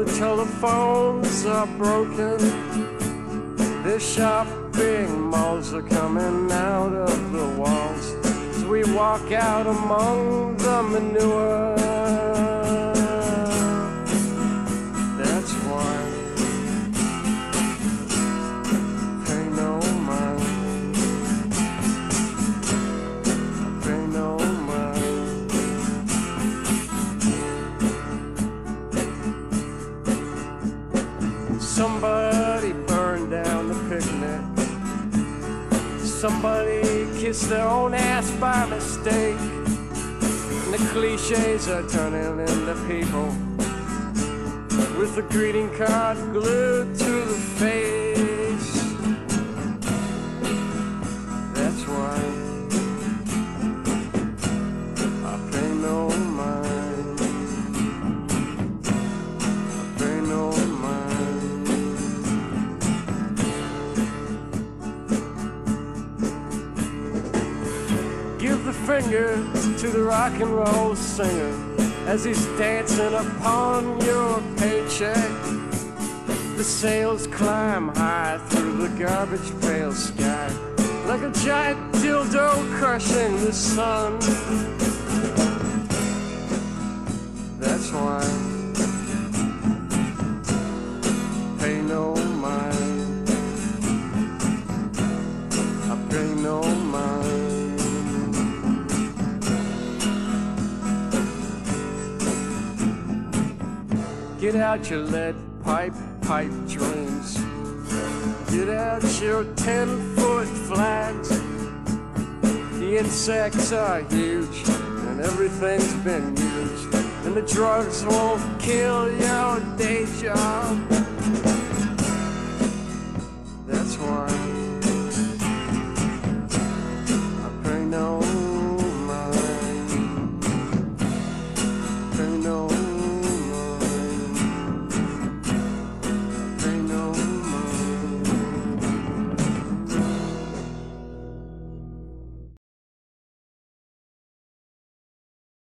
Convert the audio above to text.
the telephones are broken. The shopping malls are coming out of the walls as we walk out among the manure. That's why pay no mind, pay no mind. Somebody burned down the picnic. Somebody kissed their own ass by mistake. And the cliches are turning into people with a greeting card glued to the face. That's why I pay no mind, I pay no mind. Give the finger to the rock and roll singer as he's dancing upon your paycheck. The sails climb high through the garbage pail sky like a giant dildo crushing the sun. That's why pay no mind, I pay no mind. Get out your lead pipe dreams. Get out your 10-foot flags. The insects are huge and everything's been used, and the drugs won't kill your day job. That's why